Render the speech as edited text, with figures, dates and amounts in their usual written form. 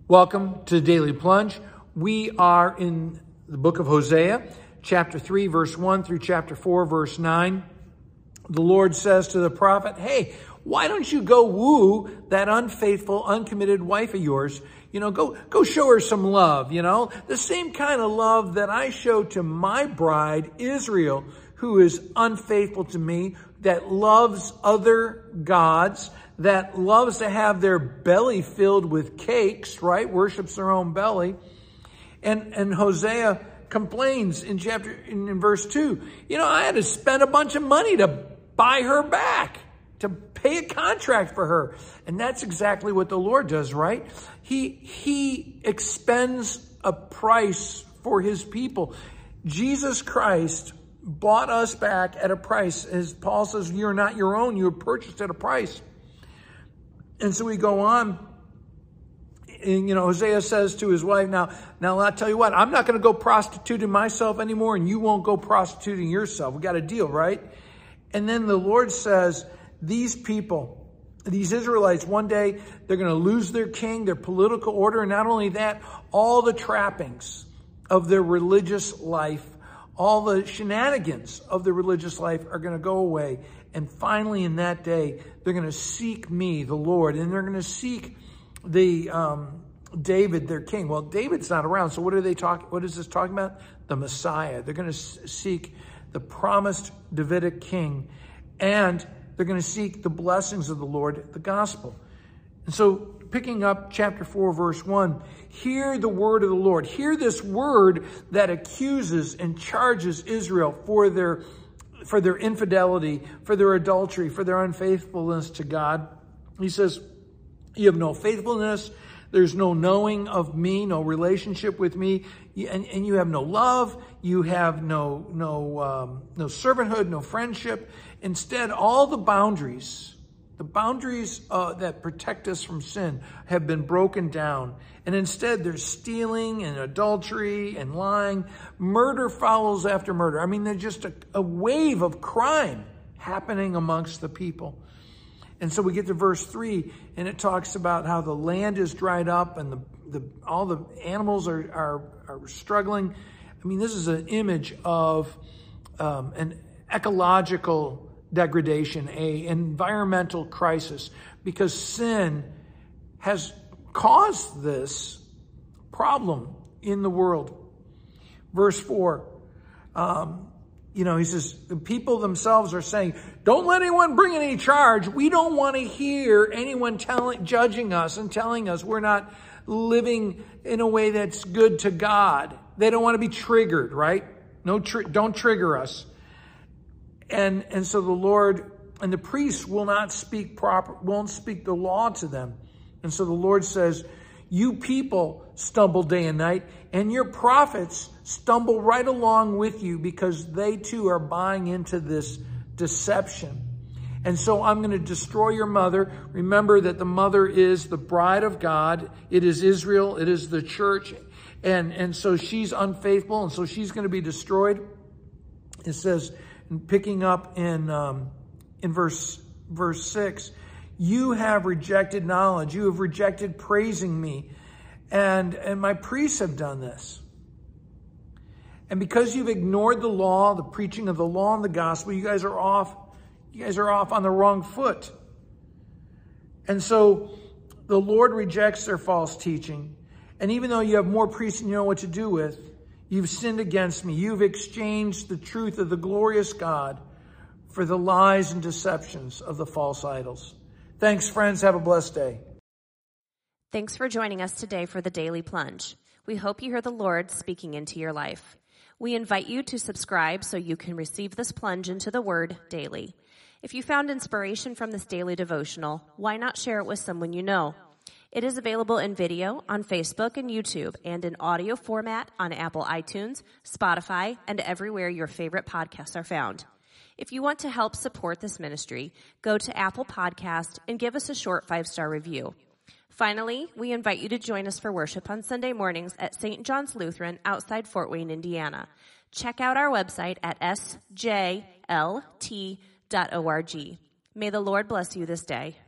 Welcome to the Daily Plunge. We are in the book of Hosea, chapter 3, verse 1 through chapter 4, verse 9. The Lord says to the prophet, hey, why don't you go woo that unfaithful, uncommitted wife of yours? Go show her some love, the same kind of love that I show to my bride, Israel, who is unfaithful to me, that loves other gods, that loves to have their belly filled with cakes, right? Worships their own belly. And Hosea complains in verse 2, I had to spend a bunch of money to buy her back, to pay a contract for her. And that's exactly what the Lord does, right? He expends a price for his people. Jesus Christ bought us back at a price. As Paul says, you're not your own, you were purchased at a price. And so we go on, and, Hosea says to his wife, now I'll tell you what, I'm not going to go prostituting myself anymore, and you won't go prostituting yourself. We got a deal, right? And then the Lord says, these people, these Israelites, one day they're going to lose their king, their political order, and not only that, all the trappings of their religious life, all the shenanigans of the religious life are going to go away. And finally, in that day, they're going to seek me, the Lord, and they're going to seek the David, their king. Well, David's not around, so what is this talking about? The Messiah. They're going to seek the promised Davidic king, and they're going to seek the blessings of the Lord, the gospel. And so, picking up chapter 4, verse 1, hear the word of the Lord. Hear this word that accuses and charges Israel for their infidelity, for their adultery, for their unfaithfulness to God. He says, you have no faithfulness. There's no knowing of me, no relationship with me, and you have no love. You have no servanthood, no friendship. Instead, all the boundaries that protect us from sin have been broken down. And instead, there's stealing and adultery and lying. Murder follows after murder. I mean, there's just a wave of crime happening amongst the people. And so we get to verse 3, and it talks about how the land is dried up and all the animals are struggling. I mean, this is an image of an ecological degradation, an environmental crisis, because sin has caused this problem in the world. Verse 4, he says, the people themselves are saying, don't let anyone bring any charge. We don't want to hear anyone judging us and telling us we're not living in a way that's good to God. They don't want to be triggered, right? Don't trigger us. And so the Lord and the priests won't speak the law to them. And so the Lord says, you people stumble day and night, and your prophets stumble right along with you, because they too are buying into this deception. And so I'm going to destroy your mother. Remember that the mother is the bride of God. It is Israel. It is the church. And so she's unfaithful, and so she's going to be destroyed. It says, and picking up in verse 6, you have rejected knowledge. You have rejected praising me. And my priests have done this. And because you've ignored the law, the preaching of the law and the gospel, you guys are off on the wrong foot. And so the Lord rejects their false teaching. And even though you have more priests than you know what to do with, you've sinned against me. You've exchanged the truth of the glorious God for the lies and deceptions of the false idols. Thanks, friends. Have a blessed day. Thanks for joining us today for the Daily Plunge. We hope you hear the Lord speaking into your life. We invite you to subscribe so you can receive this plunge into the Word daily. If you found inspiration from this daily devotional, why not share it with someone you know? It is available in video on Facebook and YouTube, and in audio format on Apple iTunes, Spotify, and everywhere your favorite podcasts are found. If you want to help support this ministry, go to Apple Podcast and give us a short 5-star review. Finally, we invite you to join us for worship on Sunday mornings at St. John's Lutheran outside Fort Wayne, Indiana. Check out our website at sjlt.org. May the Lord bless you this day.